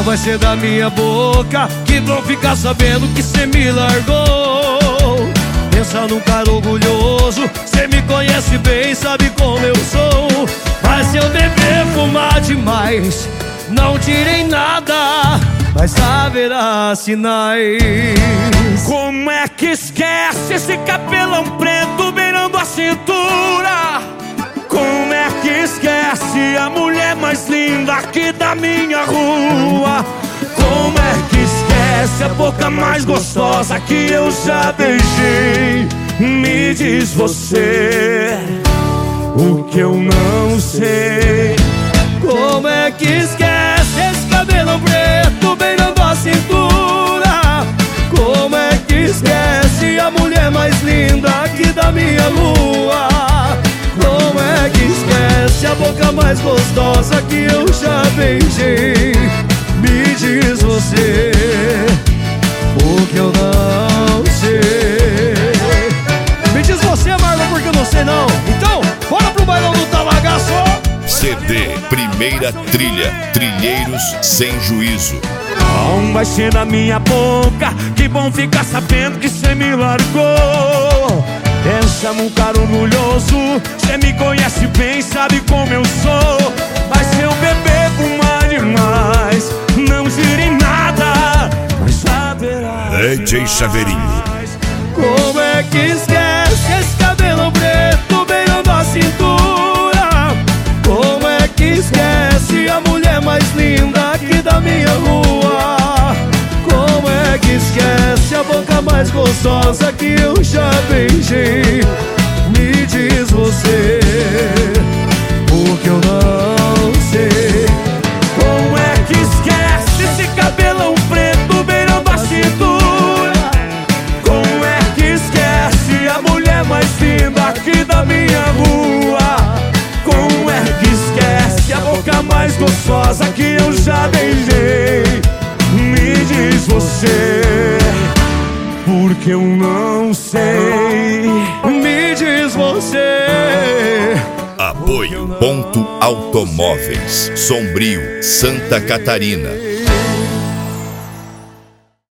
vai ser da minha boca que vão ficar sabendo que cê me largou. Pensa num cara orgulhoso, cê me conhece bem, sabe como eu sou. Mas se eu beber, fumar demais, não tirei nada, mas haverá sinais. Como é que esquece esse cabelão preto beirando a cintura? Como é que esquece a mulher mais linda aqui da minha rua? Como é que esquece a boca mais gostosa que eu já beijei? Me diz você o que eu não sei. Como é que esquece esse cabelo preto beirando a cintura? Como é que esquece a mulher mais linda aqui da minha rua? Como é que esquece a boca mais gostosa que eu já beijei? Me diz você o que eu não sei. Me diz você, Marlon, porque eu não sei não. Então, bora pro bailão do Talagaço. CD Primeira Trilha, Trilheiros Sem Juízo. Não vai ser na minha boca que vão ficar sabendo que cê me largou. Pensa num cara orgulhoso, cê me conhece bem, sabe como eu sou. Mas se eu beber, fumar demais, não girei nada, mas haverá DJ Chaveirinho. Como é que esquece esse cabelo preto beirando a cintura? Como é que esquece a mulher mais linda aqui da minha rua? Como é que esquece a boca mais gostosa que eu já beijei? Me diz você o que eu não sei. Como é que esquece esse cabelão preto beirando a cintura? Como é que esquece a mulher mais linda aqui da minha rua? Como é que esquece a boca mais gostosa que eu já beijei? Me diz você, porque eu não sei. Me diz você. Apoio Ponto Automóveis, Sombrio, Santa Catarina.